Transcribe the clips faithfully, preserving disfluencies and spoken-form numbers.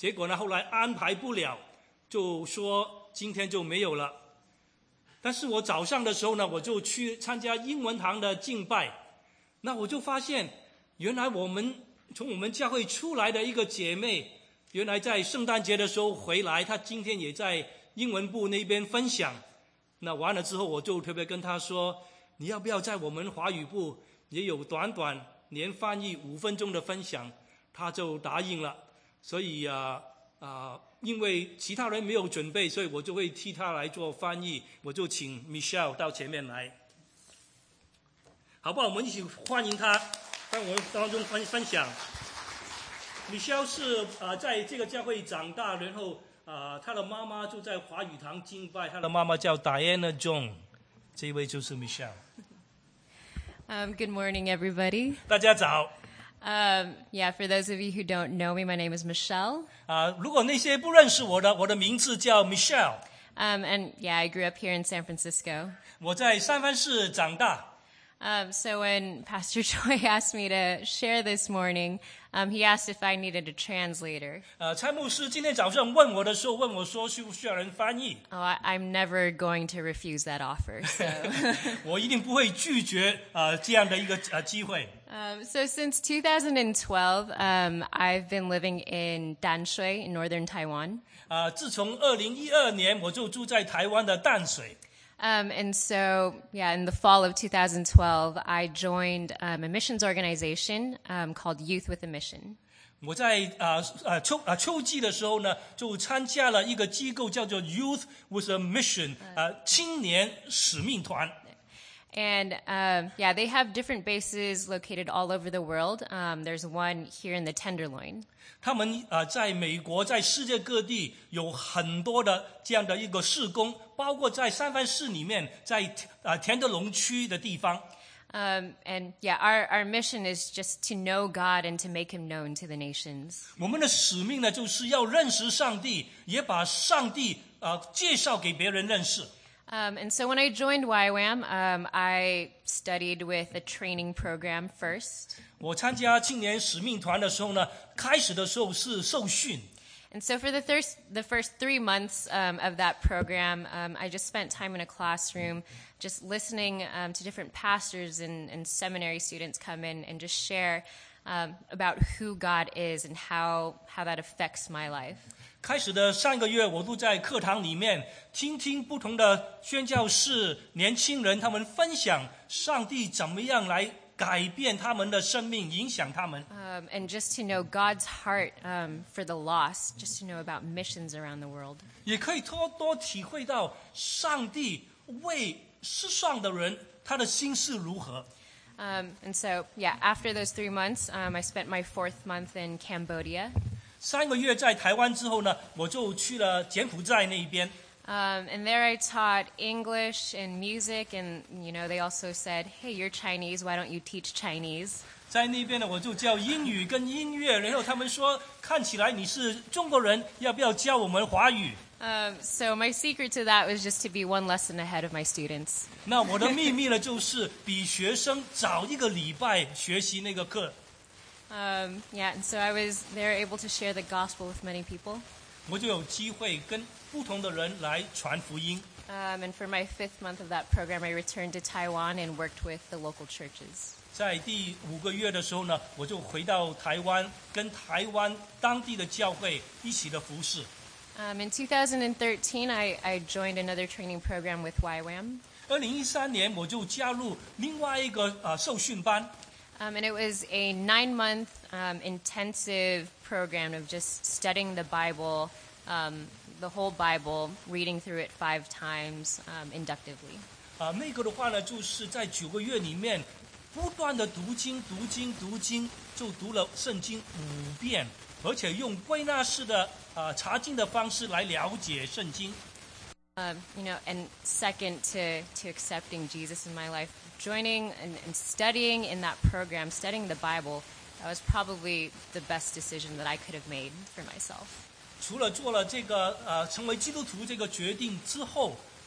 结果呢后来安排不了，就说今天就没有了。但是我早上的时候呢，我就去参加英文堂的敬拜，那我就发现原来我们从我们教会出来的一个姐妹，原来在圣诞节的时候回来，她今天也在英文部那边分享。那完了之后，我就特别跟她说，你要不要在我们华语部也有短短连翻译五分钟的分享？她就答应了。所以啊啊、呃，因为其他人没有准备，所以我就会替她来做翻译。我就请 Michelle 到前面来，好不好？我们一起欢迎她在我们当中分分享。Michelle 是呃在这个教会长大，然后啊、呃，她的妈妈就在华语堂敬拜，她的妈妈叫 Diana John， 这一位就是 Michelle。Um, good morning, everybody. 大家早。 Um, yeah, for those of you who don't know me, my name is Michelle. 啊、呃，如果那些不认识我的，我的名字叫 Michelle。 Um, and yeah, I grew up here in San Francisco. 我在三藩市长大。 Um, so when Pastor Choi asked me to share this morning, um, he asked if I needed a translator. 呃，蔡牧师今天早上问我的时候，问我说需不需要人翻译？ Oh, I, I'm never going to refuse that offer. So. 我一定不会拒绝呃这样的一个呃机会。 Um, so since two thousand twelve, um, I've been living in Danshui in northern Taiwan. 啊、呃，自从二零一二年我就住在台湾的淡水。 Um, and so, yeah, in the fall of two thousand twelve, I joined um, a missions organization um, called Youth with a Mission. 我在啊啊秋啊秋季的时候呢，就参加了一个机构叫做 Youth with a Mission 啊青年使命团。 And um, yeah, they have different bases located all over the world. Um, there's one here in the Tenderloin. 他们啊、呃，在美国，在世界各地有很多的这样的一个事工，包括在三藩市里面，在啊、呃、田德隆区的地方。 Um, and yeah, our, our mission is just to know God and to make Him known to the nations. 我们的使命呢，就是要认识上帝，也把上帝啊、呃、介绍给别人认识。 Um, and so when I joined Y WAM, um, I studied with a training program first. 我参加青年使命团的时候呢，开始的时候是受训。 And so for the, thir- the first three months um, of that program, um, I just spent time in a classroom just listening um, to different pastors and, and seminary students come in and just share um, about who God is and how, how that affects my life. 开始的上个月，我都在课堂里面听听不同的宣教士、年轻人，他们分享上帝怎么样来改变他们的生命，影响他们。 Um, and just to know God's heart um, for the lost, just to know about missions around the world. 也可以多多体会到上帝为世上的人，他的心是如何。 Um, and so, yeah, after those three months, um, I spent my fourth month in Cambodia. 三个月在台湾之后呢，我就去了柬埔寨那边。 Um, and there I taught English and music, and you know they also said, "Hey, you're Chinese. Why don't you teach Chinese?" 在那边呢，我就教英语跟音乐，然后他们说，看起来你是中国人，要不要教我们华语？ Um, so my secret to that was just to be one lesson ahead of my students. 那我的秘密呢，就是比学生早一个礼拜学习那个课。 Um, yeah, and so I was there able to share the gospel with many people. 我就有机会跟不同的人来传福音。 Um, and for my fifth month of that program, I returned to Taiwan and worked with the local churches. 在第五个月的时候呢，我就回到台湾，跟台湾当地的教会一起的服侍。 Um, in two thousand thirteen, I, I joined another training program with Y WAM. 二零一三年，我就加入另外一个啊、呃、受训班。 Um, and it was a nine-month um, intensive program of just studying the Bible, um, the whole Bible, reading through it five times um, inductively. 啊，那个的话呢，就是在九个月里面，不断的读经、读经、读经，就读了圣经五遍，而且用归纳式的啊查经的方式来了解圣经。 Um, you know, and second to, to accepting Jesus in my life, joining and, and studying in that program, studying the Bible, that was probably the best decision that I could have made for myself. 除了做了这个呃成为基督徒这个决定之后，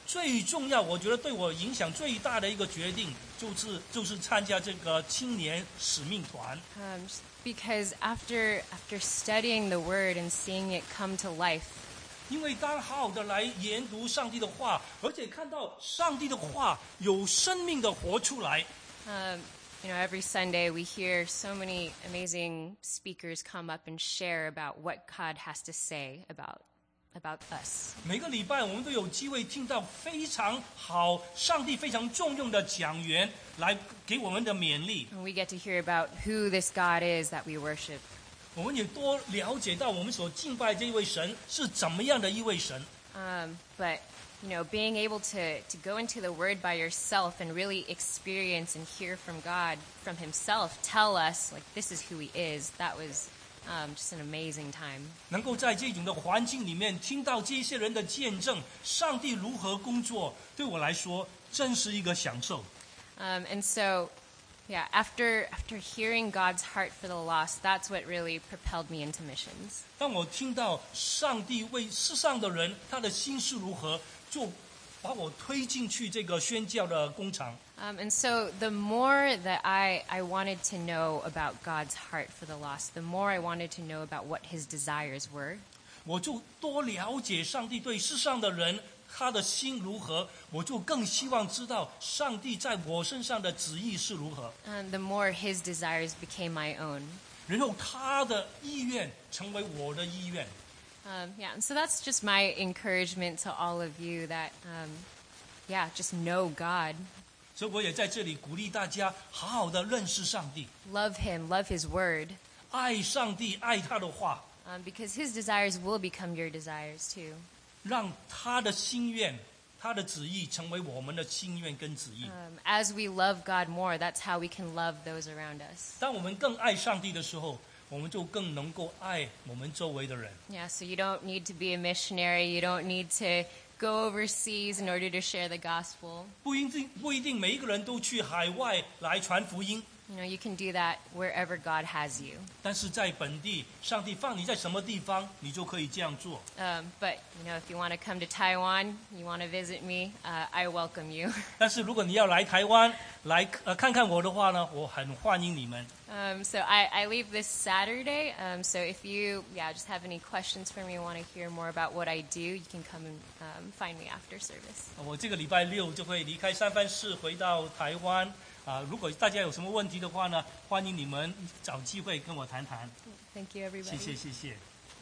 最重要，我觉得对我影响最大的一个决定，就是就是参加这个青年使命团。 Um, because after after studying the Word and seeing it come to life, 因为当好好的来研读上帝的话，而且看到上帝的话有生命的活出来。 um, you know, every Sunday we hear so many amazing speakers come up and share about what God has to say about about us. 每个礼拜我们都有机会听到非常好、上帝非常重用的讲员来给我们的勉励。 And we get to hear about who this God is that we worship. 我们也多了解到我们所敬拜这一位神是怎么样的一位神。 Um, but you know, being able to to go into the Word by yourself and really experience and hear from God, from Himself, tell us like this is who He is. That was um, just an amazing time. 能够在这种的环境里面听到这些人的见证，上帝如何工作，对我来说真是一个享受。 Um, and so, yeah, after after hearing God's heart for the lost, that's what really propelled me into missions. 当我听到上帝为世上的人他的心是如何，就把我推进去这个宣教的工厂。 Um, and so, the more that I I wanted to know about God's heart for the lost, the more I wanted to know about what His desires were. 我就多了解上帝对世上的人他的心如何，我就更希望知道上帝在我身上的旨意是如何。 And the more His desires became my own. 然后他的意愿成为我的意愿。 Um, yeah, and so that's just my encouragement to all of you that, um, yeah, just know God, 所以我也在这里鼓励大家好好的认识上帝， love Him, love His Word, 爱上帝，爱他的话， um, because His desires will become your desires too. 让他的心愿、他的旨意成为我们的心愿跟旨意。 Um, as we love God more, that's how we can love those around us. 当我们更爱上帝的时候，我们就更能够爱我们周围的人。 Yeah, so you don't need to be a missionary. You don't need to go overseas in order to share the gospel. 不一定不一定每一个人都去海外来传福音， You know, you can do that wherever God has you. 但是在本地，上帝放你在什么地方，你就可以这样做。 Um, but, you know, if you want to come to Taiwan, you want to visit me, uh, I welcome you. 但是如果你要来台湾来呃看看我的话呢，我很欢迎你们。 Um, so I, I leave this Saturday. Um, so if you, yeah, just have any questions for me, want to hear more about what I do, you can come and um, find me after service. 我这个礼拜六就会离开三藩市回到台湾啊、如果大家有什么问题的话呢，欢迎你们找机会跟我谈谈。 Thank you, everybody. 谢谢谢谢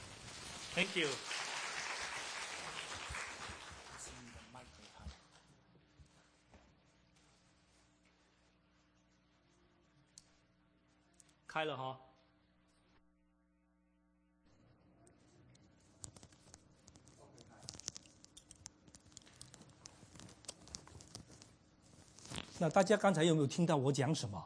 ，Thank you。开了哈。那大家刚才有没有听到我讲什么？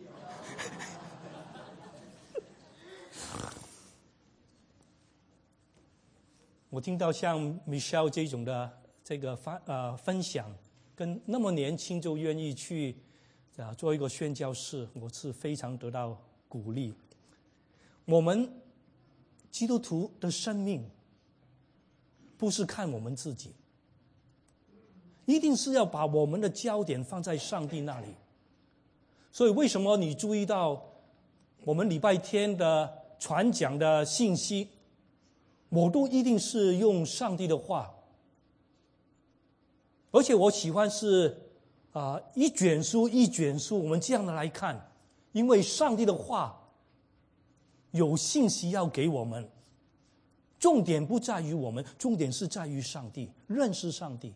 我听到像 Michelle 这种的这个分呃分享，跟那么年轻就愿意去啊做一个宣教士，我是非常得到鼓励。我们基督徒的生命不是看我们自己，一定是要把我们的焦点放在上帝那里。所以为什么你注意到我们礼拜天的传讲的信息，我都一定是用上帝的话，而且我喜欢是啊、呃、一卷书一卷书我们这样的来看，因为上帝的话有信息要给我们，重点不在于我们，重点是在于上帝，认识上帝。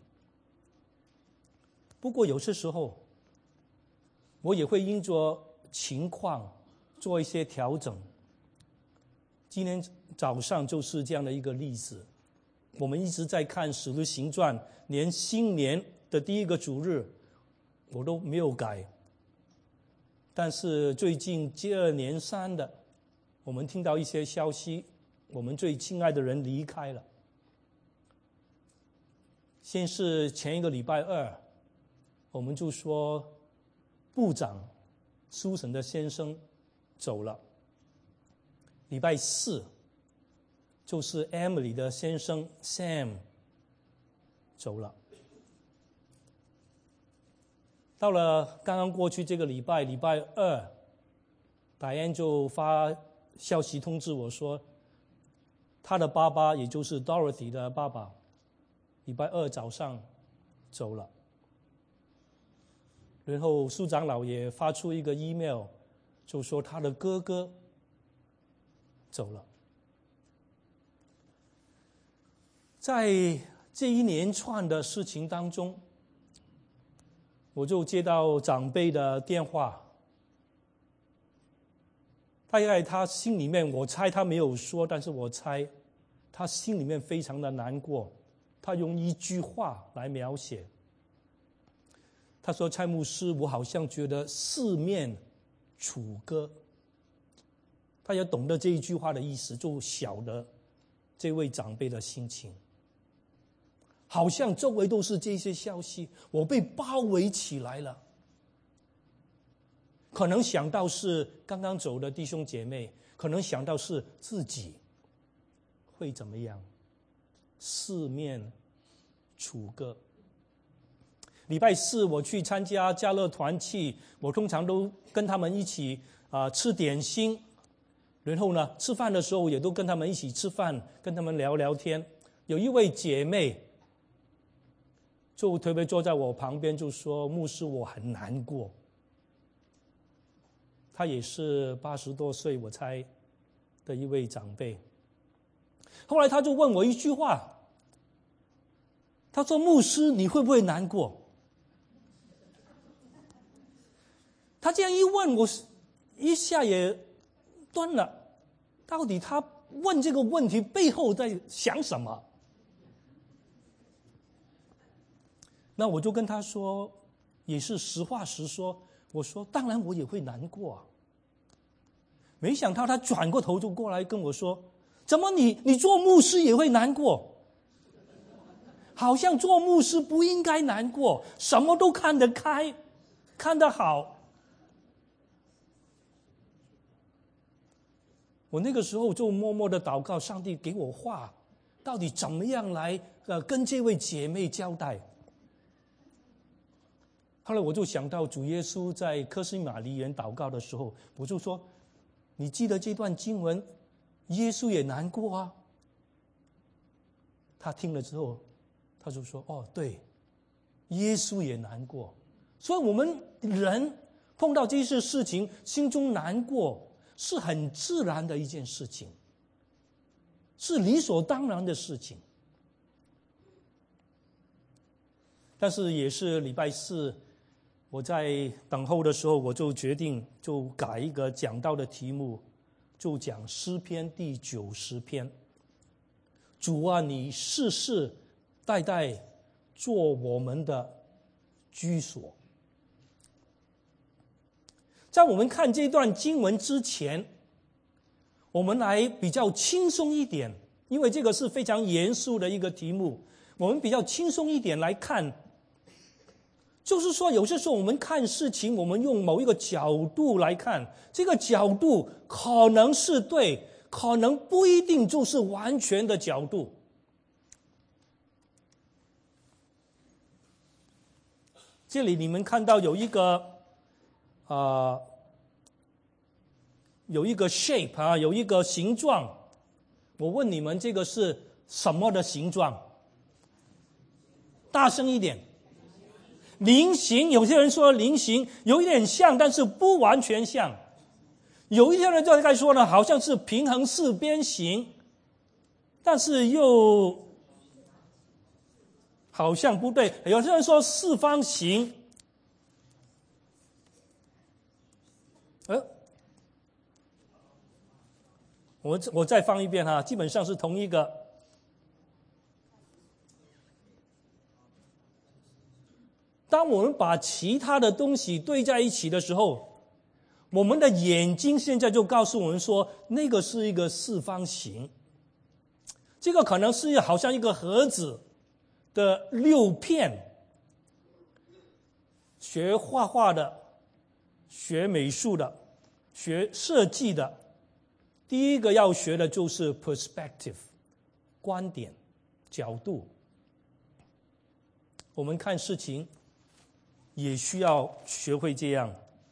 不过有些时候我也会因着情况做一些调整。今天早上就是这样的一个例子，我们一直在看《使徒行传》，连新年的第一个主日我都没有改。但是最近接二连三的，我们听到一些消息，我们最亲爱的人离开了。先是前一个礼拜二，我们就说部长苏神的先生走了。礼拜四就是 Emily 的先生 Sam 走了。 到了刚刚过去这个礼拜，礼拜二，戴安就发消息通知我说，他的爸爸，也就是 Dorothy 的爸爸，礼拜二早上走了。然后苏长老也发出一个 email， 就说他的哥哥走了。在这一连串的事情当中，我就接到长辈的电话，大概他心里面，我猜他没有说，但是我猜他心里面非常的难过。他用一句话来描写，他说：蔡牧师，我好像觉得四面楚歌。他也懂得这一句话的意思，就晓得这位长辈的心情。好像周围都是这些消息，我被包围起来了。可能想到是刚刚走的弟兄姐妹，可能想到是自己会怎么样，四面楚歌。礼拜四我去参加家乐团契，我通常都跟他们一起啊、呃、吃点心，然后呢吃饭的时候也都跟他们一起吃饭，跟他们聊聊天。有一位姐妹就特别坐在我旁边，就说：牧师，我很难过。她也是八十多岁，我猜的一位长辈。后来她就问我一句话，她说：牧师，你会不会难过？她这样一问，我一下也断了，到底她问这个问题背后在想什么？那我就跟他说，也是实话实说，我说当然我也会难过啊。没想到他转过头就过来跟我说，怎么你你做牧师也会难过？好像做牧师不应该难过，什么都看得开，看得好。我那个时候就默默的祷告，上帝给我话，到底怎么样来呃跟这位姐妹交代。后来我就想到主耶稣在客西马尼园祷告的时候，我就说，你记得这段经文，耶稣也难过啊。他听了之后，他就说，哦对，耶稣也难过。所以我们人碰到这些事情，心中难过是很自然的一件事情，是理所当然的事情。但是也是礼拜四，我在等候的时候，我就决定就改一个讲道的题目，就讲诗篇第九十篇。主啊，你世世代代做我们的居所。在我们看这段经文之前，我们来比较轻松一点，因为这个是非常严肃的一个题目，我们比较轻松一点来看。就是说有些时候我们看事情，我们用某一个角度来看，这个角度可能是对，可能不一定就是完全的角度。这里你们看到有一个啊、呃，有一个 shape 啊，有一个形状。我问你们，这个是什么的形状？大声一点。菱形，有些人说菱形有一点像，但是不完全像。有一些人就该说呢，好像是平衡四边形，但是又好像不对。有些人说四方形，呃，我我再放一遍哈，基本上是同一个。当我们把其他的东西对在一起的时候，我们的眼睛现在就告诉我们说，那个是一个四方形。这个可能是好像一个盒子的六片。学画画的、学美术的、学设计的，第一个要学的就是 perspective， 观点、角度。我们看事情也需要学会这样。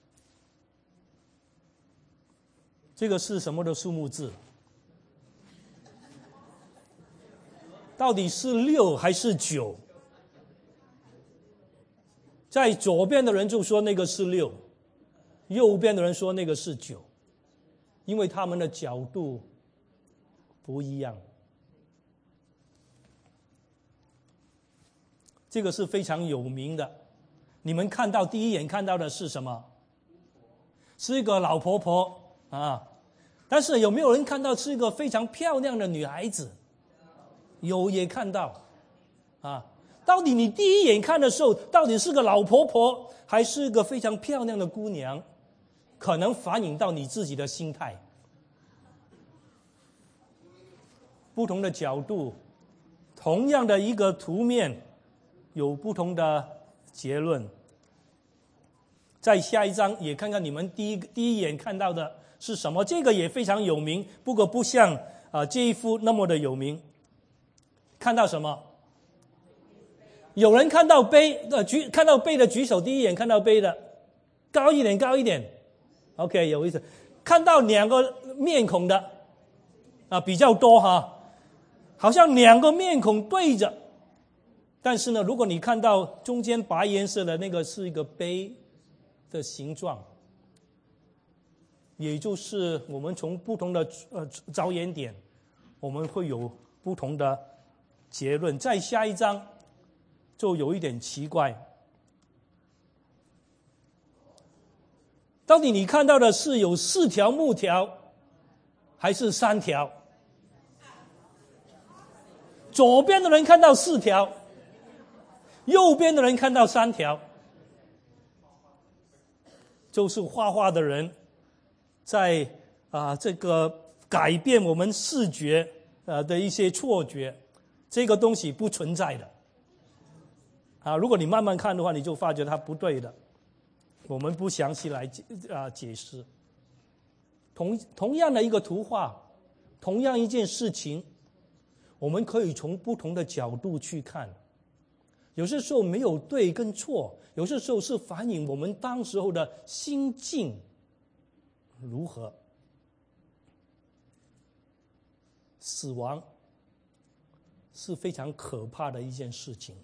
这个是什么的数目字？到底是六还是九？在左边的人就说那个是六，右边的人说那个是九，因为他们的角度不一样。这个是非常有名的，你们看到第一眼看到的是什么？是一个老婆婆啊，但是有没有人看到是一个非常漂亮的女孩子？有，也看到啊。到底你第一眼看的时候，到底是个老婆婆还是个非常漂亮的姑娘，可能反映到你自己的心态。不同的角度，同样的一个图面，有不同的结论。在下一章也看看你们第一第一眼看到的是什么，这个也非常有名，不过不像啊、呃、这一幅那么的有名。看到什么？有人看到杯呃举看到杯的举手，第一眼看到杯的，高一点高一点 ，OK 有意思。看到两个面孔的啊比较多哈，好像两个面孔对着，但是呢，如果你看到中间白颜色的那个是一个杯的形状，也就是我们从不同的呃着眼点，我们会有不同的结论。再下一章就有一点奇怪，到底你看到的是有四条木条还是三条？左边的人看到四条，右边的人看到三条，就是画画的人在啊、呃、这个改变我们视觉呃的一些错觉，这个东西不存在的。啊，如果你慢慢看的话，你就发觉它不对的。我们不详细来啊解释。同同样的一个图画，同样一件事情，我们可以从不同的角度去看。有些时候没有对跟错，有些时候是反映我们当时候的心境如何。死亡是非常可怕的一件事情。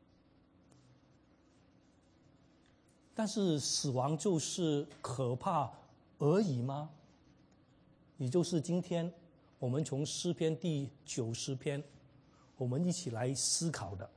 但是死亡就是可怕而已吗？也就是今天我们从诗篇第九十篇，我们一起来思考的。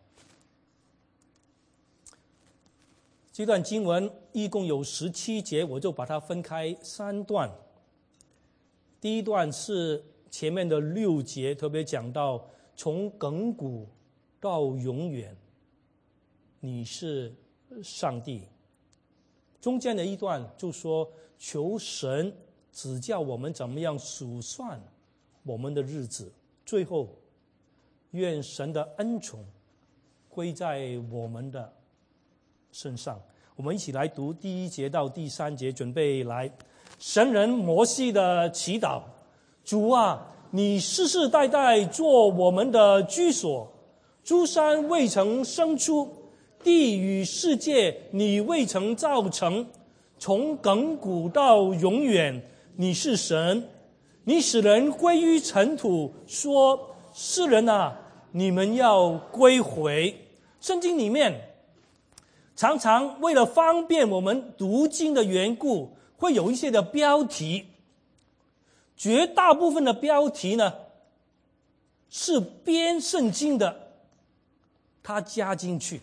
这段经文一共有十七节，我就把它分开三段。第一段是前面的六节，特别讲到从亘古到永远，你是上帝。中间的一段就说求神指教我们怎么样数算我们的日子，最后愿神的恩宠归在我们的身上。我们一起来读第一节到第三节，准备来。神人摩西的祈祷：主啊，你世世代代做我们的居所，诸山未曾生出，地与世界你未曾造成，从亘古到永远，你是神。你使人归于尘土，说世人啊，你们要归回。圣经里面常常为了方便我们读经的缘故，会有一些的标题，绝大部分的标题呢是编圣经的他加进去。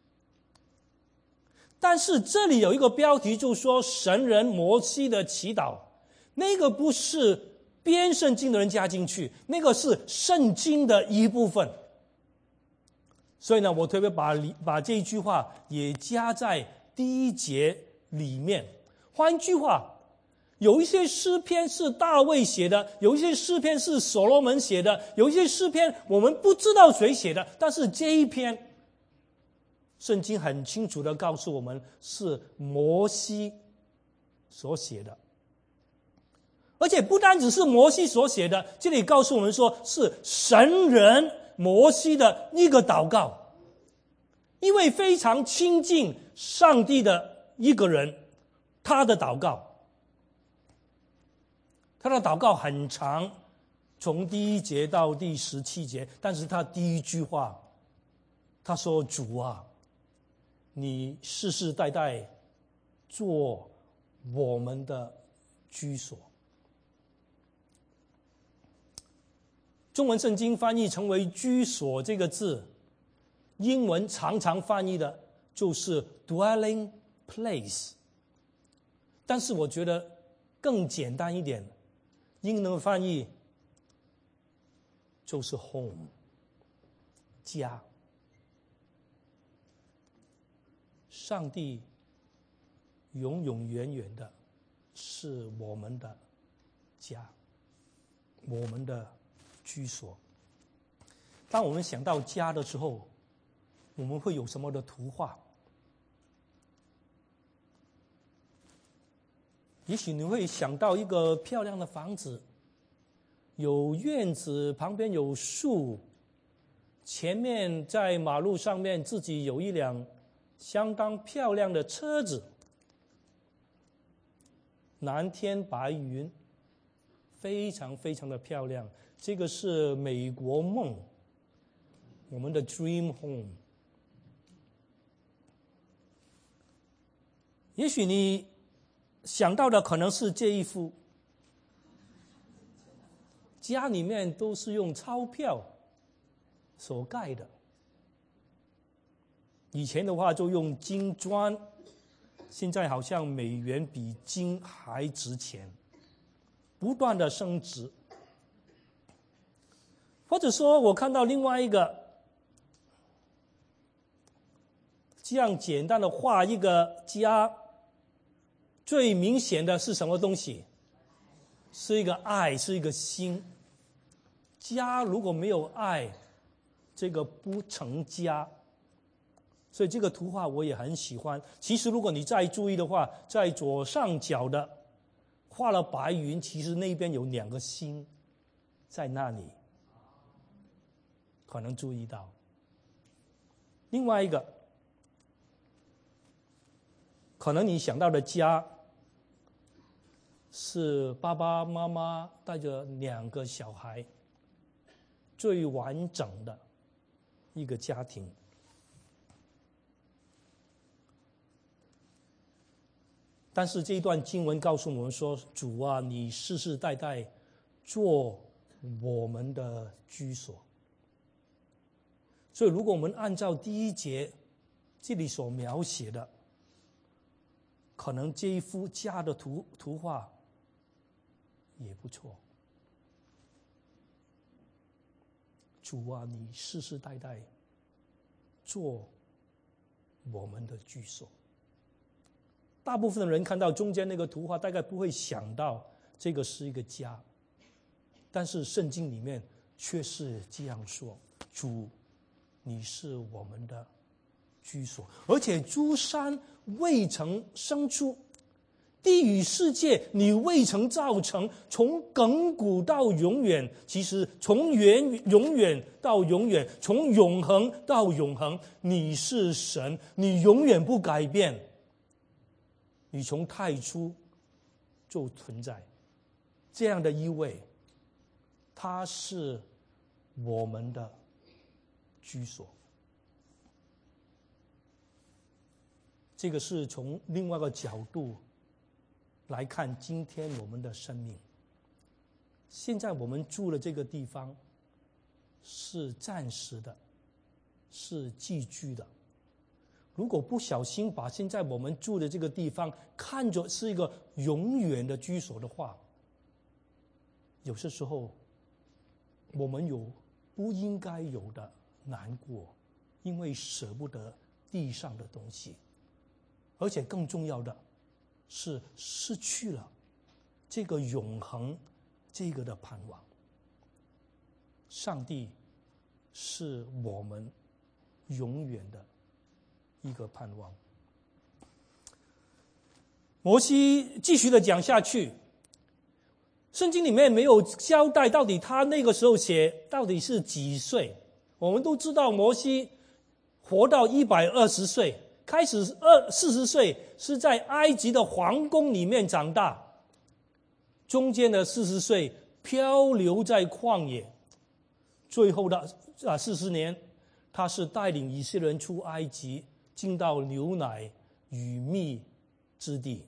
但是这里有一个标题，就说神人摩西的祈祷，那个不是编圣经的人加进去，那个是圣经的一部分。所以呢，我特别把把这一句话也加在第一节里面。换句话，有一些诗篇是大卫写的，有一些诗篇是所罗门写的，有一些诗篇我们不知道谁写的，但是这一篇圣经很清楚地告诉我们是摩西所写的。而且不单只是摩西所写的，这里告诉我们说是神人摩西的一个祷告，因为非常亲近上帝的一个人，他的祷告，他的祷告很长，从第一节到第十七节，但是他第一句话，他说：主啊，你世世代代做我们的居所。中文圣经翻译成为居所这个字，英文常常翻译的就是 dwelling place， 但是我觉得更简单一点，英文翻译就是 home， 家。上帝永永远远的是我们的家，我们的居所。当我们想到家的时候，我们会有什么的图画？也许你会想到一个漂亮的房子，有院子，旁边有树，前面在马路上面自己有一辆相当漂亮的车子，蓝天白云，非常非常的漂亮。这个是美国梦，我们的 dream home。 也许你想到的可能是这一幅，家里面都是用钞票所盖的，以前的话就用金砖，现在好像美元比金还值钱，不断的升值。或者说我看到另外一个，这样简单的画一个家，最明显的是什么东西？是一个爱，是一个心。家如果没有爱，这个不成家。所以这个图画我也很喜欢。其实如果你再注意的话，在左上角的画了白云，其实那边有两个心在那里，可能注意到。另外一个，可能你想到的家是爸爸妈妈带着两个小孩，最完整的一个家庭。但是这一段经文告诉我们说，主啊，你世世代代做我们的居所。所以如果我们按照第一节这里所描写的，可能这一幅家的图图画也不错。主啊，你世世代代做我们的居所。大部分的人看到中间那个图画，大概不会想到这个是一个家，但是圣经里面却是这样说：主，你是我们的居所，而且诸山未曾生出，地与世界你未曾造成，从亘古到永远，其实从远永远到永远，从永恒到永恒，你是神，你永远不改变，你从太初就存在。这样的一位，他是我们的居所。这个是从另外一个角度来看今天我们的生命。现在我们住的这个地方是暂时的，是寄居的。如果不小心把现在我们住的这个地方看作是一个永远的居所的话，有些时候我们有不应该有的难过，因为舍不得地上的东西，而且更重要的是失去了这个永恒这个的盼望。上帝是我们永远的一个盼望。摩西继续的讲下去，圣经里面没有交代到底他那个时候写到底是几岁。我们都知道摩西活到一百二十岁， 开始二四十岁是在埃及的皇宫里面长大，中间的四十岁漂流在旷野，最后的啊四十年，他是带领以色列人出埃及，进到牛奶与蜜之地。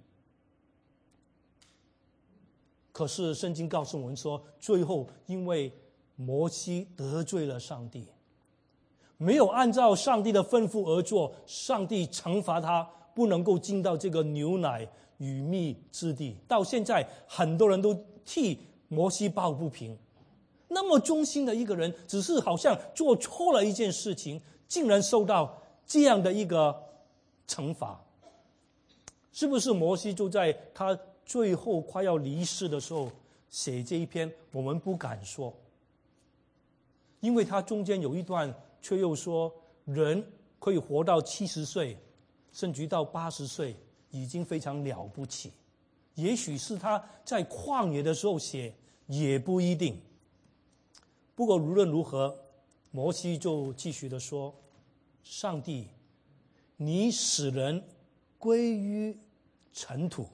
可是圣经告诉我们说，最后因为摩西得罪了上帝，没有按照上帝的吩咐而做，上帝惩罚他，不能够进到这个牛奶与蜜之地。到现在很多人都替摩西抱不平，那么忠心的一个人，只是好像做错了一件事情，竟然受到这样的一个惩罚。是不是摩西就在他最后快要离世的时候写这一篇？我们不敢说，因为他中间有一段却又说，人可以活到七十岁甚至到八十岁已经非常了不起。也许是他在旷野的时候写，也不一定。不过无论如何，摩西就继续的说，上帝，你使人归于尘土。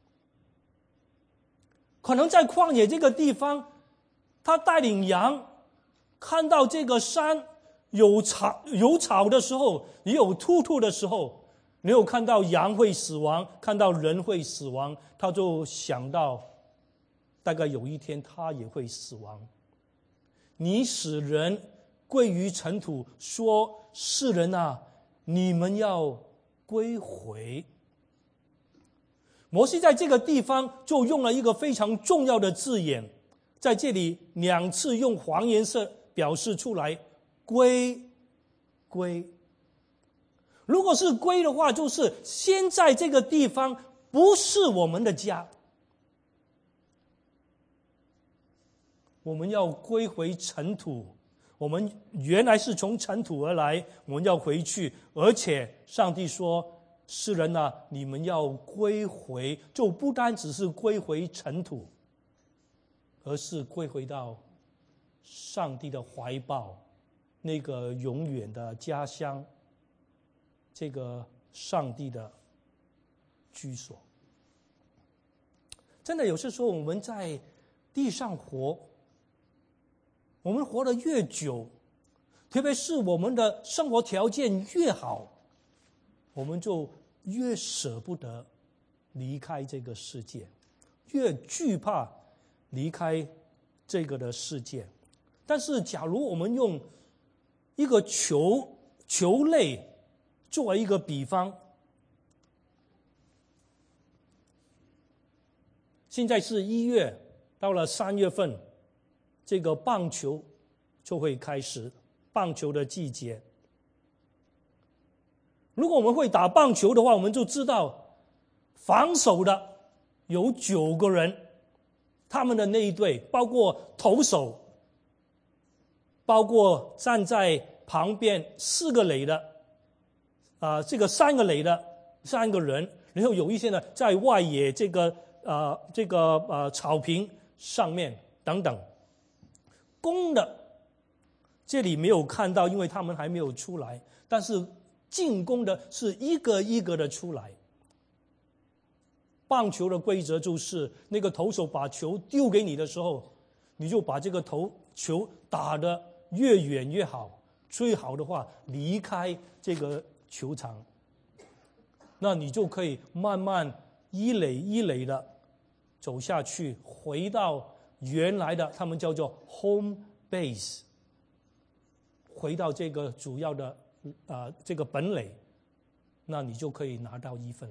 可能在旷野这个地方，他带领羊看到这个山有草有草的时候，也有秃秃的时候，没有看到羊会死亡，看到人会死亡，他就想到大概有一天他也会死亡。你使人归于尘土，说世人啊，你们要归回。摩西在这个地方就用了一个非常重要的字眼，在这里两次用黄颜色表示出来，归归。如果是归的话，就是现在这个地方不是我们的家，我们要归回尘土。我们原来是从尘土而来，我们要回去。而且上帝说，世人啊，你们要归回，就不单只是归回尘土，而是归回到上帝的怀抱，那个永远的家乡，这个上帝的居所。真的有些时候我们在地上活，我们活得越久，特别是我们的生活条件越好，我们就越舍不得离开这个世界，越惧怕离开这个的世界。但是假如我们用一个球球类作为一个比方，现在是一月，到了三月份，这个棒球就会开始，棒球的季节。如果我们会打棒球的话，我们就知道防守的有九个人，他们的那一队包括投手，包括站在旁边四个垒的啊、呃，这个三个垒的三个人，然后有一些呢在外野这个啊、呃、这个呃草坪上面等等。攻的这里没有看到，因为他们还没有出来，但是进攻的是一个一个的出来。棒球的规则就是，那个投手把球丢给你的时候，你就把这个投球打得越远越好，最好的话离开这个球场，那你就可以慢慢一垒一垒的走下去，回到原来的他们叫做 home base， 回到这个主要的啊、呃、这个本垒，那你就可以拿到一分。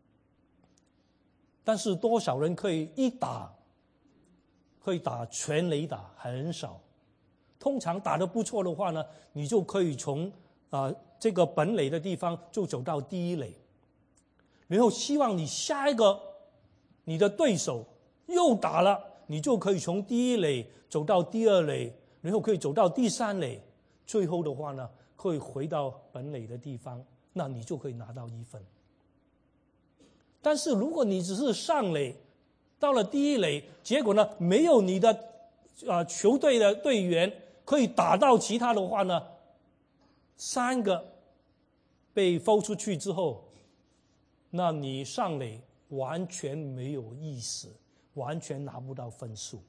但是多少人可以一打可以打全垒打？很少。通常打得不错的话呢，你就可以从啊、呃、这个本垒的地方就走到第一垒，然后希望你下一个你的对手又打了，你就可以从第一垒走到第二垒，然后可以走到第三垒，最后的话呢，可以回到本垒的地方，那你就可以拿到一分。但是如果你只是上垒，到了第一垒，结果呢没有你的啊、呃、球队的队员可以打到其他的话呢，三个被抛出去之后，那你上垒完全没有意思，完全拿不到分数。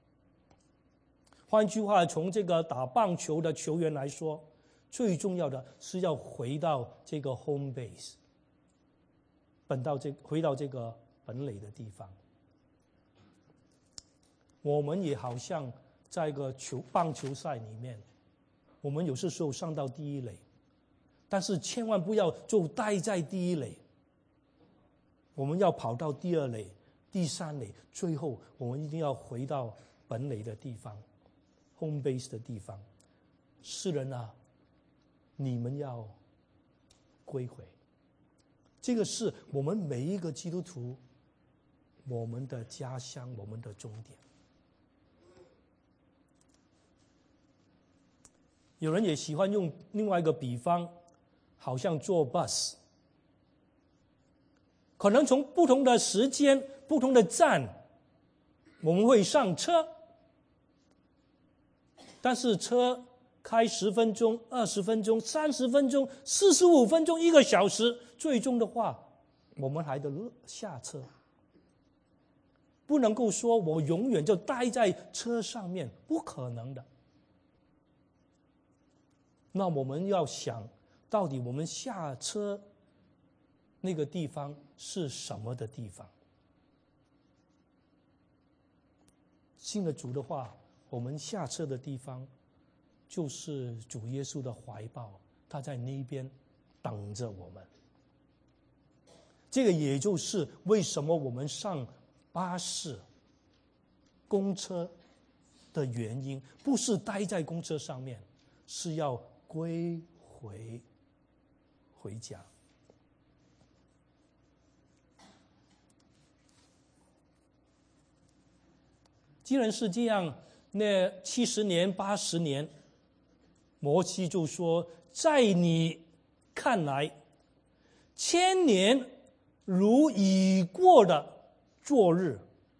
换句话，从这个打棒球的球员来说，最重要的是要回到这个 home base， 本到这回到这个本垒的地方。我们也好像在一个球棒球赛里面，我们有些时候上到第一垒，但是千万不要就待在第一垒，我们要跑到第二垒、第三垒，最后我们一定要回到本垒的地方 home base 的地方。世人啊，你们要归回，这个是我们每一个基督徒我们的家乡，我们的终点。有人也喜欢用另外一个比方，好像坐 bus， 可能从不同的时间、不同的站，我们会上车，但是车开十分钟、二十分钟、三十分钟、四十五分钟、一个小时，最终的话，我们还得下车。不能够说我永远就待在车上面，不可能的。那我们要想，到底我们下车那个地方是什么的地方？信了主的话，我们下车的地方就是主耶稣的怀抱，他在那边等着我们。这个也就是为什么我们上巴士、公车的原因，不是待在公车上面，是要归回回家。既然是这样，那七十年、八十年，摩西就说：“在你看来，千年如已过的昨日。”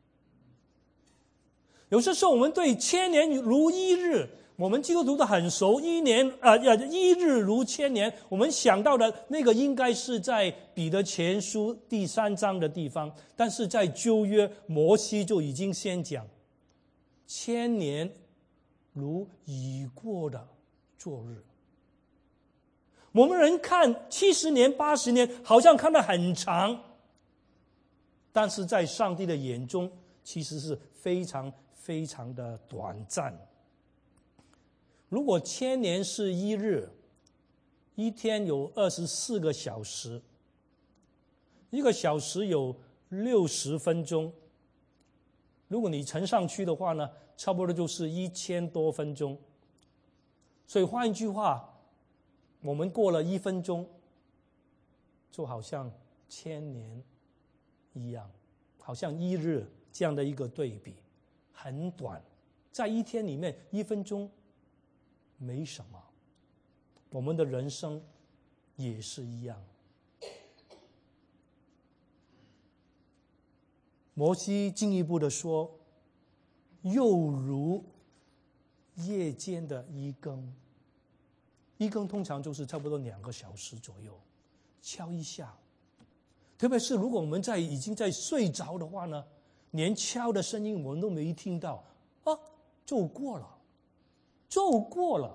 有些时候，我们对千年如一日，我们基督徒都很熟，一年呃一日如千年。我们想到的那个应该是在彼得前书第三章的地方，但是在旧约，摩西就已经先讲，千年如已过的昨日。我们人看七十年、八十年，好像看得很长，但是在上帝的眼中，其实是非常非常的短暂。如果千年是一日，一天有二十四个小时，一个小时有六十分钟，如果你乘上去的话呢，差不多就是一千多分钟。所以换一句话，我们过了一分钟，就好像千年一样，好像一日这样的一个对比，很短。在一天里面，一分钟没什么。我们的人生也是一样。摩西进一步的说，又如夜间的一更，一更通常就是差不多两个小时左右，敲一下。特别是如果我们在已经在睡着的话呢，连敲的声音我们都没听到，啊，就过了，就过了。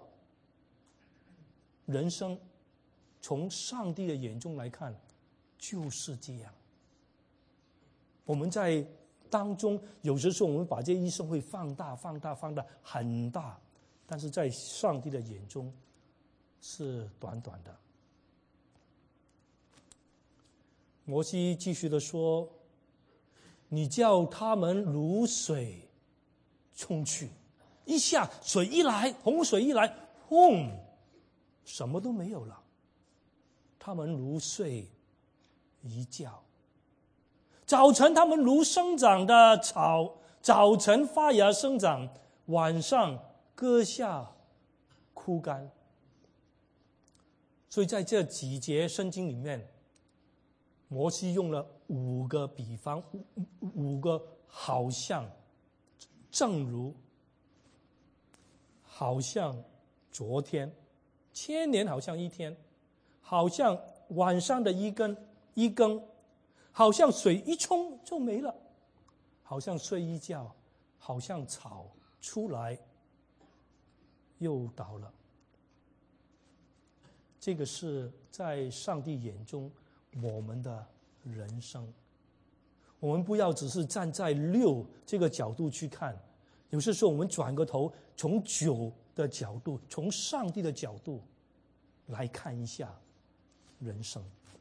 人生从上帝的眼中来看，就是这样。我们在当中，有些时候我们把这一生会放大、放大、放大很大，但是在上帝的眼中是短短的。摩西继续的说：“你叫他们如水冲去，一下水一来，洪水一来，轰，什么都没有了。他们如睡一觉。早晨他们如生长的草，早晨发芽生长，晚上割下枯干。”所以在这几节圣经里面，摩西用了五个比方，五个好像，正如，好像昨天，千年好像一天，好像晚上的一更一更，好像水一冲就没了，好像睡一觉，好像草出来又倒了。这个是在上帝眼中我们的人生。我们不要只是站在六这个角度去看，有些时候我们转个头，从九的角度，从上帝的角度来看一下人生。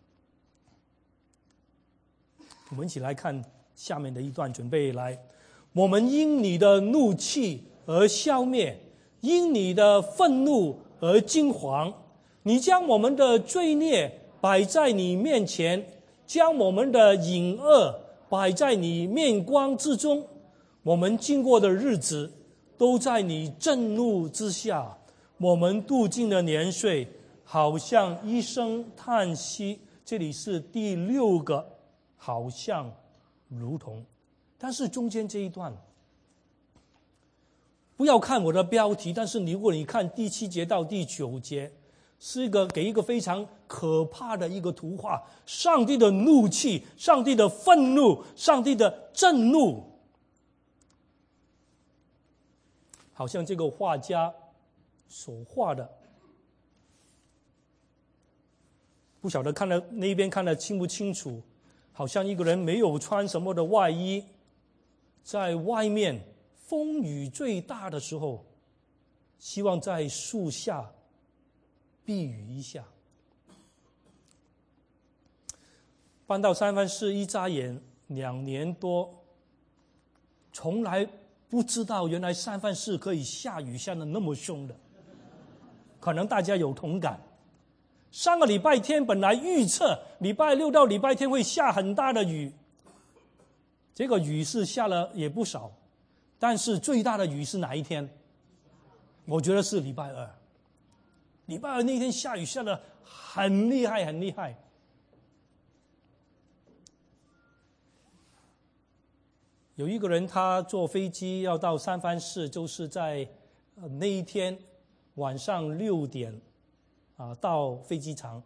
我们一起来看下面的一段，准备来。我们因你的怒气而消灭，因你的愤怒而惊惶。你将我们的罪孽摆在你面前，将我们的隐恶摆在你面光之中。我们经过的日子都在你震怒之下，我们度尽的年岁好像一声叹息。这里是第六个好像如同，但是中间这一段不要看我的标题，但是如果你看第七节到第九节，是一个给一个非常可怕的一个图画，上帝的怒气，上帝的愤怒，上帝的震怒，好像这个画家所画的。不晓得看了那边看得清不清楚，好像一个人没有穿什么的外衣，在外面风雨最大的时候，希望在树下避雨一下。搬到三藩市一眨眼两年多，从来不知道原来三藩市可以下雨下得那么凶的，可能大家有同感。上个礼拜天本来预测礼拜六到礼拜天会下很大的雨，结果雨是下了也不少，但是最大的雨是哪一天？我觉得是礼拜二。礼拜二那天下雨下得很厉害很厉害。有一个人他坐飞机要到三藩市，就是在那一天晚上六点啊到飞机场。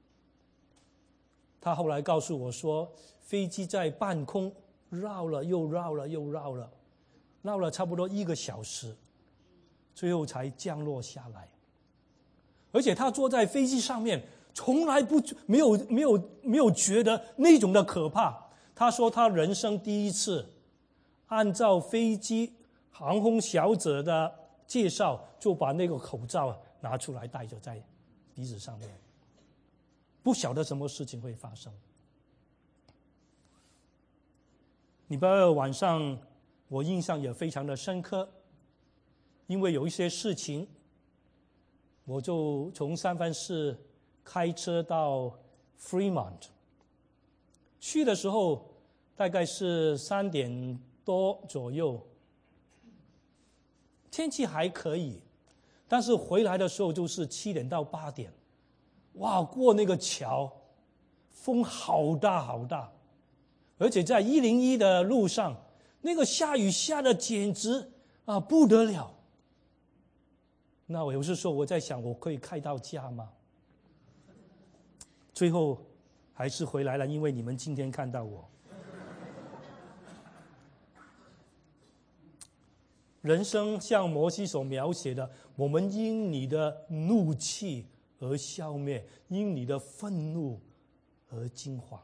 他后来告诉我说，飞机在半空绕了又绕了又绕了，绕了差不多一个小时，最后才降落下来。而且他坐在飞机上面，从来不没有没有没有觉得那种的可怕。他说他人生第一次按照飞机航空小姐的介绍，就把那个口罩拿出来戴着在鼻子上面，不晓得什么事情会发生。礼拜二晚上我印象也非常的深刻，因为有一些事情，我就从三藩市开车到 Fremont， 去的时候大概是三点多左右，天气还可以，但是回来的时候就是七点到八点，哇，过那个桥，风好大好大，而且在一零一的路上，那个下雨下的简直啊不得了。那我有时说我在想，我可以开到家吗？最后还是回来了，因为你们今天看到我。人生像摩西所描写的，我们因你的怒气而消灭，因你的愤怒而惊惶。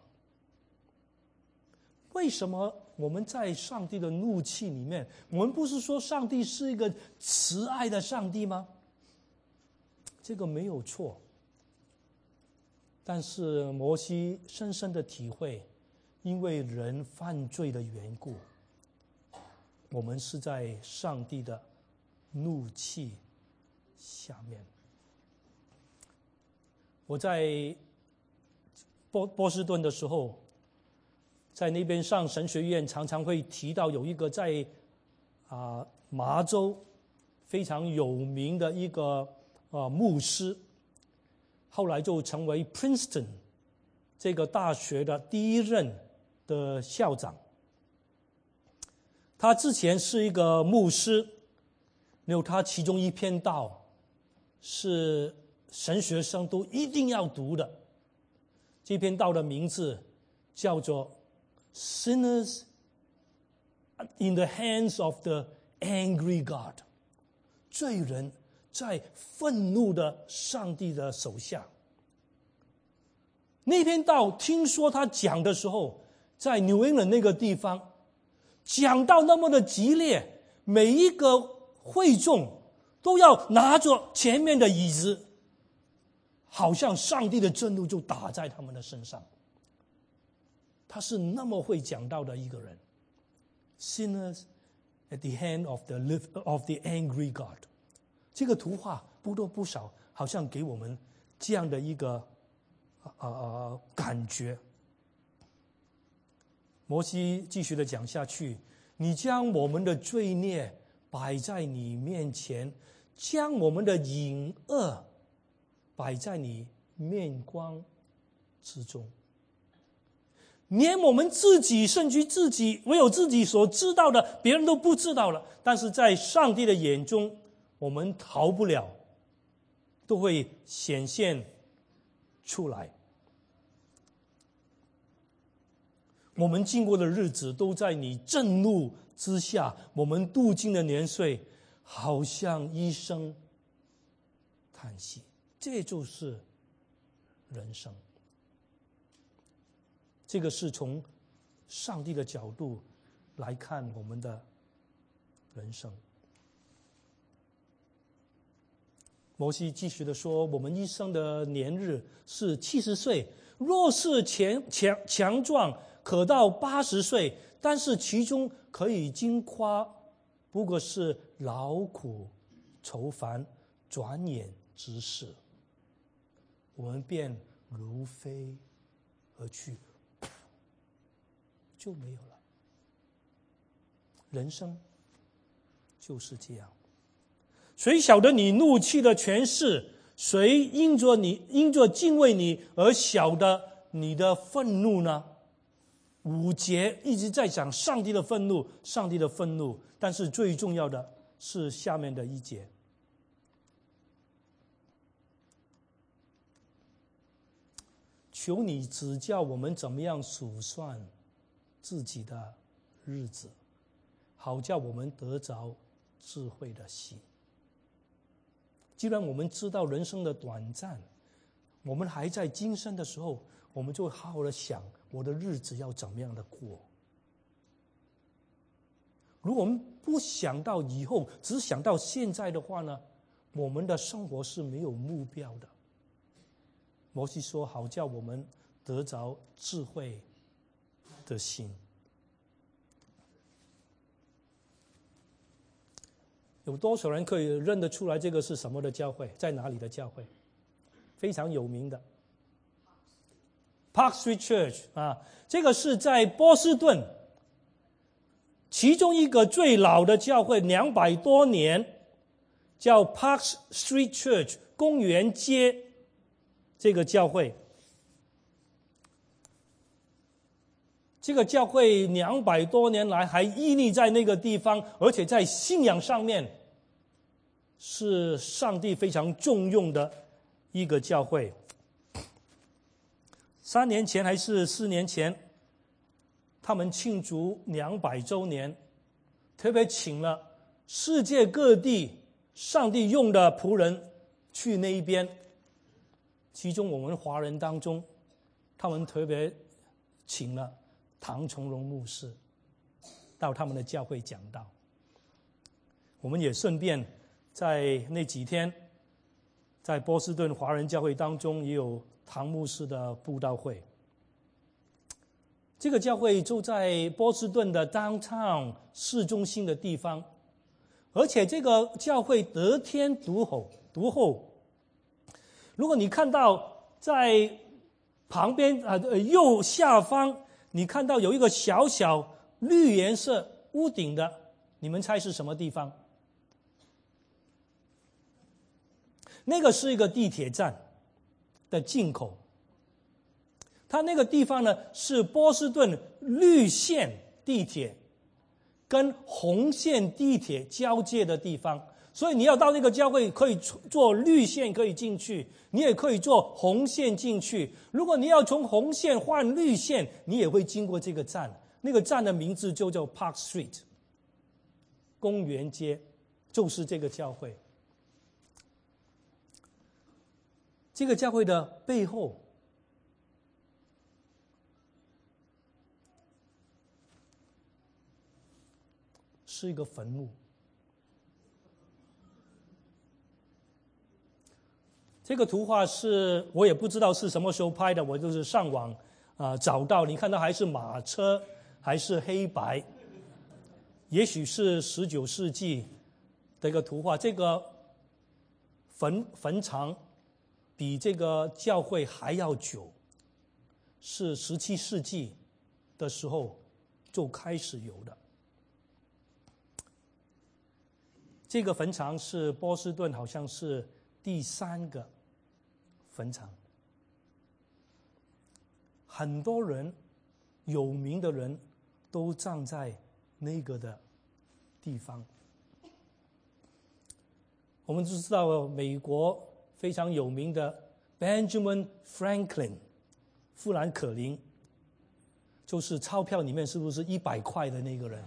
为什么我们在上帝的怒气里面？我们不是说上帝是一个慈爱的上帝吗？这个没有错。但是摩西深深的体会，因为人犯罪的缘故，我们是在上帝的怒气下面。我在波波士顿的时候，在那边上神学院，常常会提到有一个在啊、呃、麻州非常有名的一个啊、呃、牧师，后来就成为 Princeton 这个大学的第一任的校长。他之前是一个牧师，有他其中一篇道是神学生都一定要读的， 这篇道的名字叫做 Sinners in the hands of the angry God， 罪人在愤怒的上帝的手下。那篇道听说他讲的时候，在New England那个地方讲到那么的激烈，每一个会众都要拿着前面的椅子，好像上帝的震怒就打在他们的身上。他是那么会讲道的一个人。 Sinners at the hand of the, of the angry God， 这个图画不多不少好像给我们这样的一个呃呃感觉。摩西继续的讲下去，你将我们的罪孽摆在你面前，将我们的隐恶摆在你面光之中，连我们自己甚至自己唯有自己所知道的别人都不知道了，但是在上帝的眼中我们逃不了，都会显现出来。我们经过的日子都在你震怒之下，我们度尽的年岁好像一声叹息。这就是人生。这个是从上帝的角度来看我们的人生。摩西继续的说，我们一生的年日是七十岁，若是强强强壮可到八十岁，但是其中可以经夸，不过是劳苦愁烦，转眼之事，我们便如飞而去，就没有了。人生就是这样。谁晓得你怒气的权势？谁因着你因着敬畏你而晓得你的愤怒呢？五节一直在讲上帝的愤怒，上帝的愤怒，但是最重要的是下面的一节。求你指教我们怎么样数算自己的日子，好叫我们得着智慧的心。既然我们知道人生的短暂，我们还在今生的时候，我们就好好的想我的日子要怎么样的过。如果我们不想到以后，只想到现在的话呢，我们的生活是没有目标的。摩西说，好叫我们得着智慧的心。有多少人可以认得出来这个是什么的教会，在哪里的教会？非常有名的 Park Street Church 啊，这个是在波士顿其中一个最老的教会，两百多年，叫 Park Street Church 公园街这个教会。这个教会两百多年来还屹立在那个地方，而且在信仰上面是上帝非常重用的一个教会。三年前还是四年前，他们庆祝两百周年，特别请了世界各地上帝用的仆人去那一边。其中我们华人当中，他们特别请了唐崇荣牧师到他们的教会讲道。我们也顺便在那几天，在波士顿华人教会当中也有唐牧师的布道会。这个教会就在波士顿的 downtown 市中心的地方，而且这个教会得天独厚独厚。如果你看到在旁边啊、呃、右下方，你看到有一个小小绿颜色屋顶的，你们猜是什么地方？那个是一个地铁站的进口。它那个地方呢，是波士顿绿线地铁跟红线地铁交界的地方， 所以你要到那个教会，可以做绿线可以进去，你也可以做红线进去。如果你要从红线换绿线，你也会经过这个站，那个站的名字就叫 Park Street， 公园街，就是这个教会。这个教会的背后是一个坟墓。这个图画是我也不知道是什么时候拍的，我就是上网啊、呃、找到。你看到还是马车，还是黑白，也许是十九世纪的一个图画。这个坟坟场比这个教会还要久，是十七世纪的时候就开始有的。这个坟场是波士顿好像是第三个坟场，很多人有名的人都葬在那个的地方。我们就知道美国非常有名的 Benjamin Franklin 富兰克林，就是钞票里面是不是一百块的那个人？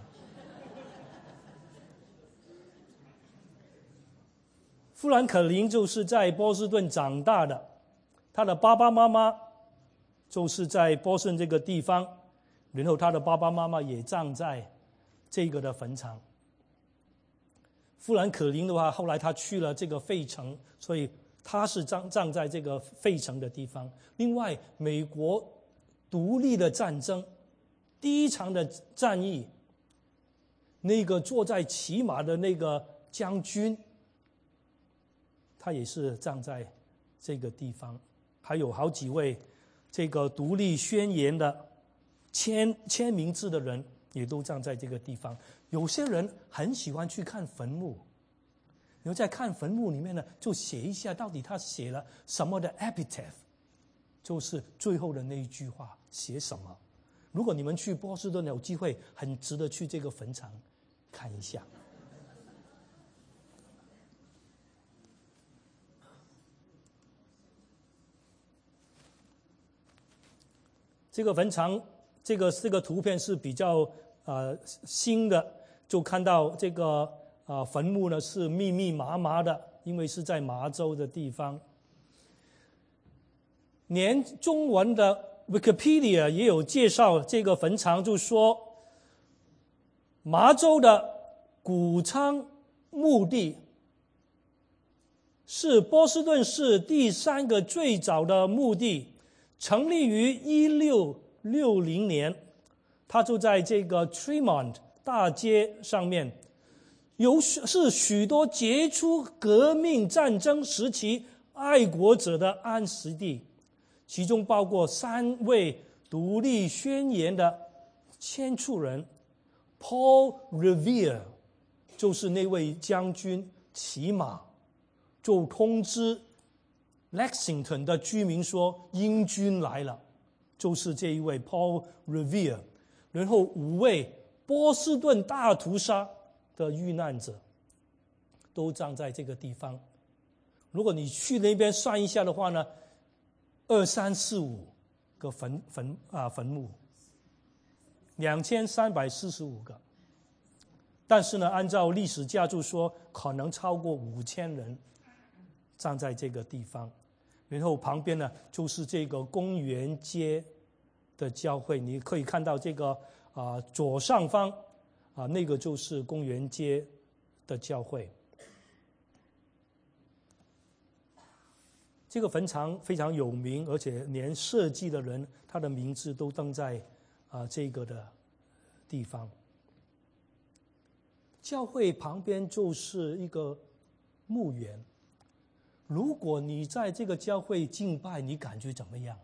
富兰克林就是在波士顿长大的，他的爸爸妈妈就是在波士顿这个地方，然后他的爸爸妈妈也葬在这个的坟场。富兰克林的话，后来他去了这个费城，所以他是葬葬在这个费城的地方。另外，美国独立的战争第一场的战役，那个坐在骑马的那个将军，他也是葬在这个地方。还有好几位这个独立宣言的签签名字的人也都葬在这个地方。有些人很喜欢去看坟墓，然后在看坟墓里面呢，就写一下到底他写了什么的 epitaph， 就是最后的那一句话写什么。如果你们去波士顿有机会，很值得去这个坟场看一下。这个坟场，这个这个图片是比较呃新的，就看到这个啊、呃、坟墓呢是密密麻麻的，因为是在麻州的地方。连中文的 Wikipedia 也有介绍这个坟场，就说麻州的谷仓墓地是波士顿市第三个最早的墓地。成立于一六六零年，它就在这个 Tremont 大街上面，有是许多杰出革命战争时期爱国者的安息地，其中包括三位独立宣言的签署人 Paul Revere， 就是那位将军骑马就通知Lexington 的居民说英军来了，就是这一位 Paul Revere。 然后五位波士顿大屠杀的遇难者都葬在这个地方。如果你去那边算一下的话呢，二三四五个坟坟啊坟墓，两千三百四十五个。但是呢，按照历史家就说，可能超过五千人站在这个地方。然后旁边呢就是这个公园街的教会，你可以看到这个啊、呃、左上方啊、呃、那个就是公园街的教会。这个坟场非常有名，而且连设计的人他的名字都登在啊、呃、这个的地方。教会旁边就是一个墓园。如果你在这个教会敬拜，你感觉怎么样？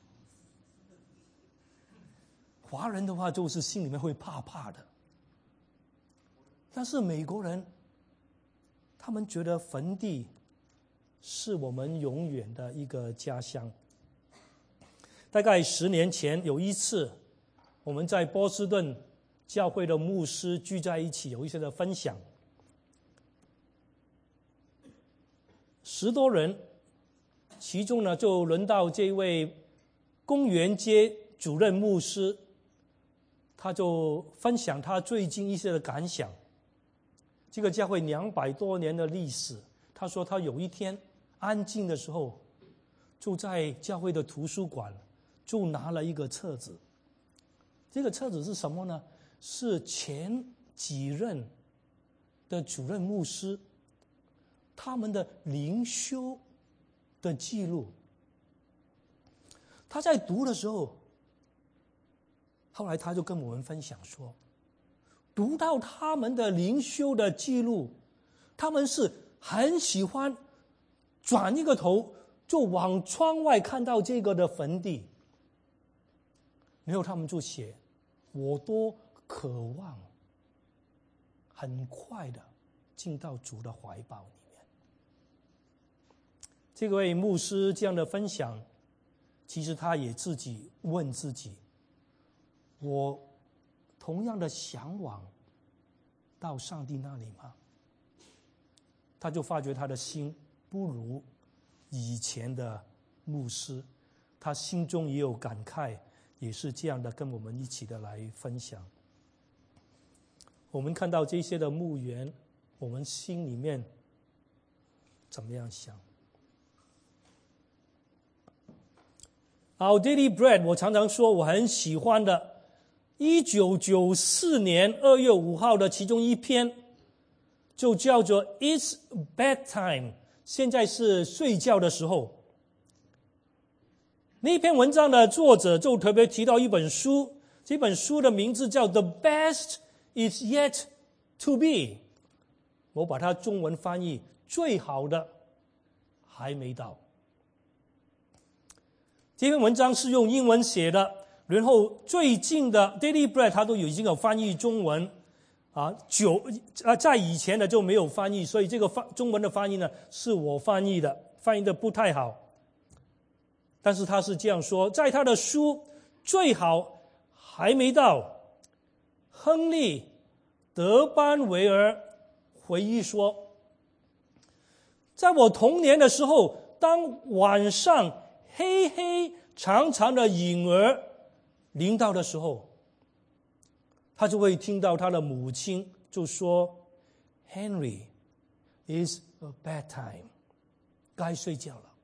华人的话就是心里面会怕怕的，但是美国人他们觉得坟地是我们永远的一个家乡。大概十年前有一次，我们在波士顿教会的牧师聚在一起，有一些的分享。 十多人，其中呢就轮到这位公园街主任牧师，他就分享他最近一些的感想。这个教会两百多年的历史，他说他有一天安静的时候，就在教会的图书馆就拿了一个册子。这个册子是什么呢？是前几任的主任牧师他们的灵修的记录。他在读的时候，后来他就跟我们分享说，读到他们的灵修的记录，他们是很喜欢转一个头就往窗外看到这个的坟地，然后他们就写，我多渴望很快的进到主的怀抱里面。这位牧师这样的分享，其实他也自己问自己，我同样的向往到上帝那里吗？他就发觉他的心不如以前的牧师，他心中也有感慨，也是这样的跟我们一起的来分享。我们看到这些的牧员，我们心里面怎么样想？ Our Daily Bread 我常常说我很喜欢的一九九四年二月五号的其中一篇，就叫做 It's Bedtime， 现在是睡觉的时候。那篇文章的作者就特别提到一本书，这本书的名字叫 The Best Is Yet to Be， 我把它中文翻译最好的还没到。这篇文章是用英文写的，然后最近的 Daily Bread 它都已经有翻译中文啊，久啊在以前的就没有翻译，所以这个翻中文的翻译呢是我翻译的，翻译的不太好。但是他是这样说，在他的书最好还没到，亨利德班维尔回忆说，在我童年的时候，当晚上黑黑长长的影儿临到的时候，他就会听到他的母亲就说 Henry is a bad time， 该睡觉了。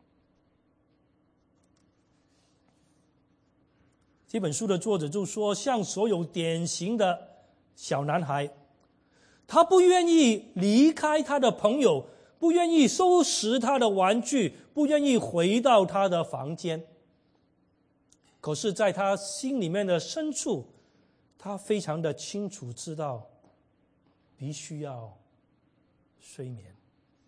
这本书的作者就说，像所有典型的小男孩，他不愿意离开他的朋友，不愿意收拾他的玩具，不愿意回到他的房间。可是在他心里面的深处，他非常的清楚知道必须要睡眠。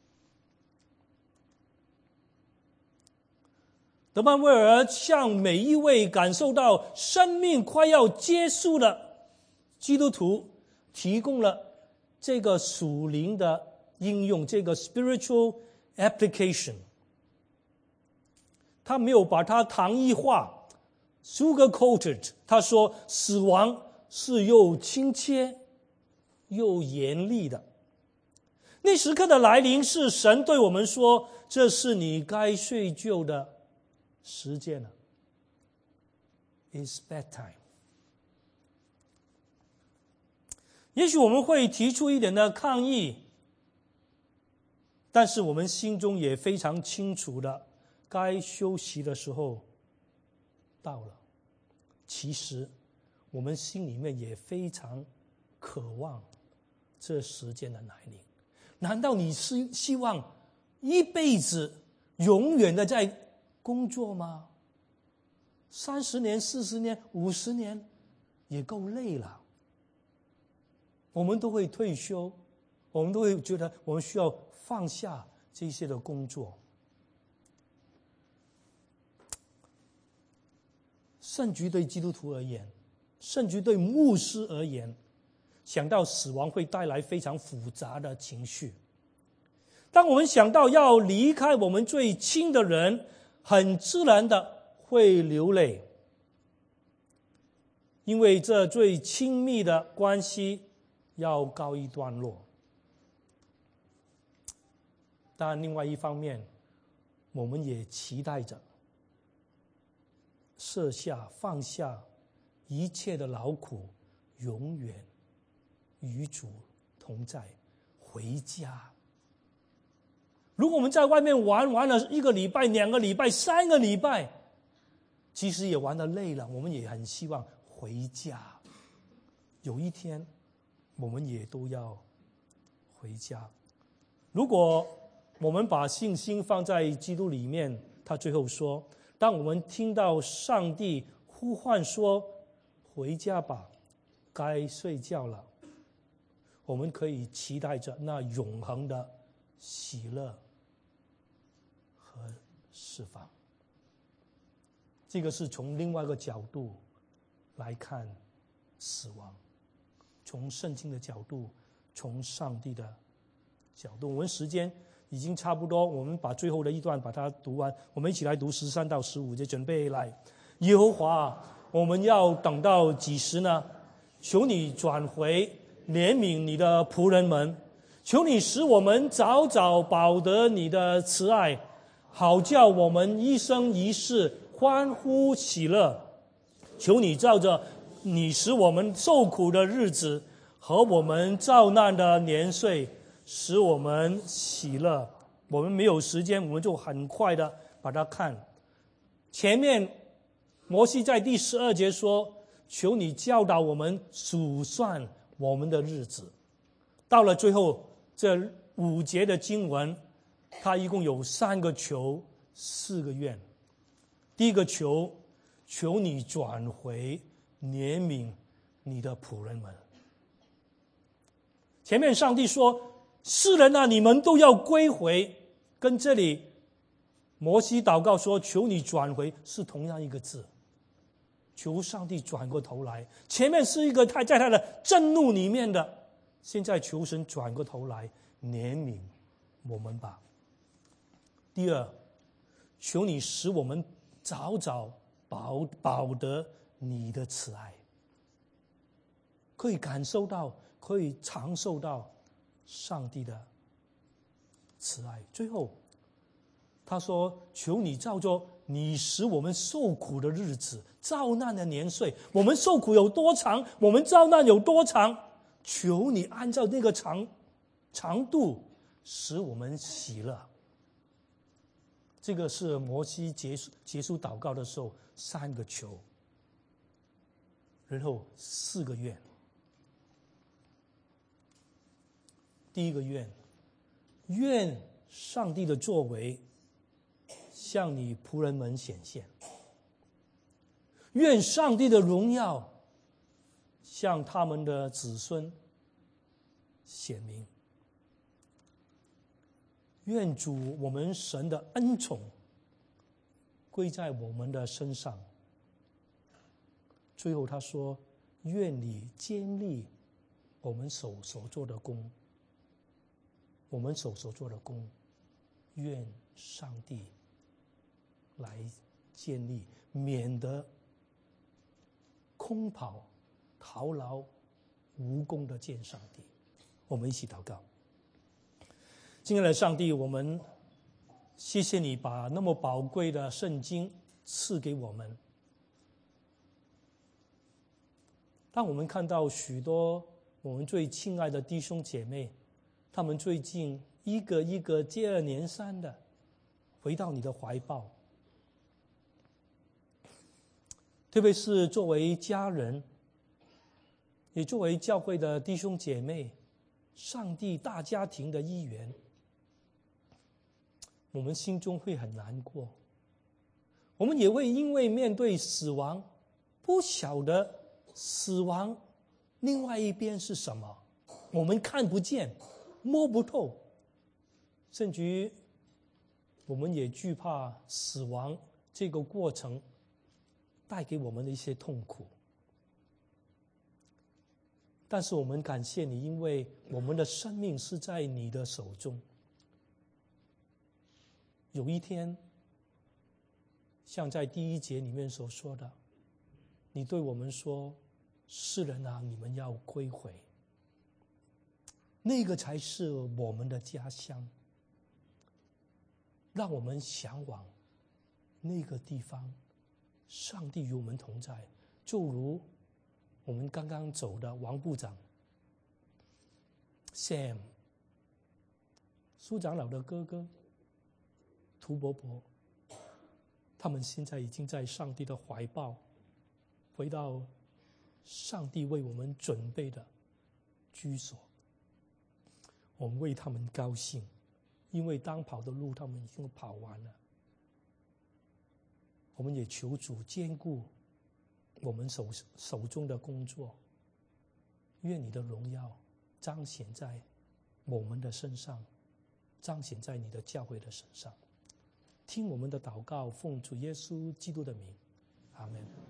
德班威尔向每一位感受到生命快要结束的基督徒提供了这个属灵的应用，这个 spiritual application。 他没有把它糖衣化 sugar coated， 他说死亡是又亲切又严厉的。那时刻的来临是神对我们说，这是你该睡觉的时间了。 It's bedtime。 也许我们会提出一点的抗议，但是我们心中也非常清楚的，该休息的时候到了。其实我们心里面也非常渴望这时间的来临。难道你是希望一辈子永远的在工作吗？三十年、四十年、五十年也够累了。我们都会退休，我们都会觉得我们需要放下这些的工作。甚至对基督徒而言，甚至对牧师而言，想到死亡会带来非常复杂的情绪。当我们想到要离开我们最亲的人，很自然的会流泪，因为这最亲密的关系要告一段落。 当然另外一方面，我们也期待着舍下放下一切的劳苦，永远与主同在，回家。如果我们在外面玩玩了一个礼拜、两个礼拜、三个礼拜，其实也玩得累了，我们也很希望回家。有一天我们也都要回家。如果我们把信心放在基督里面，他最后说，当我们听到上帝呼唤说回家吧，该睡觉了，我们可以期待着那永恒的喜乐和释放。这个是从另外一个角度来看死亡，从圣经的角度，从上帝的角度。我们时间已经差不多，我们把最后的一段把它读完。我们一起来读十三到十五节，准备来。耶和华，我们要等到几时呢？求你转回，怜悯你的仆人们，求你使我们早早饱得你的慈爱，好叫我们一生一世欢呼喜乐。求你照着你使我们受苦的日子和我们遭难的年岁，使我们喜乐。我们没有时间，我们就很快的把它看。前面摩西在第十二节说，求你教导我们数算我们的日子。到了最后这五节的经文，它一共有三个求，四个愿。第一个求，求你转回，怜悯你的仆人们。前面上帝说，世人啊，你们都要归回，跟这里摩西祷告说求你转回是同样一个字，求上帝转过头来。前面是一个他在他的震怒里面的，现在求神转过头来怜悯我们吧。第二，求你使我们早早饱饱得你的慈爱，可以感受到，可以尝受到上帝的慈爱。最后他说，求你照着你使我们受苦的日子，遭难的年岁，我们受苦有多长，我们遭难有多长，求你按照那个长长度使我们喜乐。这个是摩西结束结束祷告的时候三个求，然后四个愿。第一个愿，愿上帝的作为向你仆人们显现，愿上帝的荣耀向他们的子孙显明，愿主我们神的恩宠归在我们的身上。最后他说，愿你坚立我们手所做的工，我们手所做的工，愿上帝来建立，免得空跑徒劳无功的见上帝。我们一起祷告。亲爱的上帝，我们谢谢你把那么宝贵的圣经赐给我们。当我们看到许多我们最亲爱的弟兄姐妹，他们最近一个一个接二连三的回到你的怀抱，特别是作为家人，也作为教会的弟兄姐妹，上帝大家庭的一员，我们心中会很难过。我们也会因为面对死亡，不晓得死亡另外一边是什么，我们看不见摸不透，甚至于我们也惧怕死亡这个过程带给我们的一些痛苦。但是我们感谢你，因为我们的生命是在你的手中。有一天，像在第一节里面所说的，你对我们说，世人啊，你们要归回，那个才是我们的家乡， 让我们向往那个地方，上帝与我们同在。就如我们刚刚走的王部长 Sam 苏长老的哥哥涂伯伯，他们现在已经在上帝的怀抱，回到上帝为我们准备的居所。我们为他们高兴，因为当跑的路他们已经跑完了。我们也求主兼顾我们手手中的工作，愿你的荣耀彰显在我们的身上，彰显在你的教会的身上。听我们的祷告，奉主耶稣基督的名，阿们。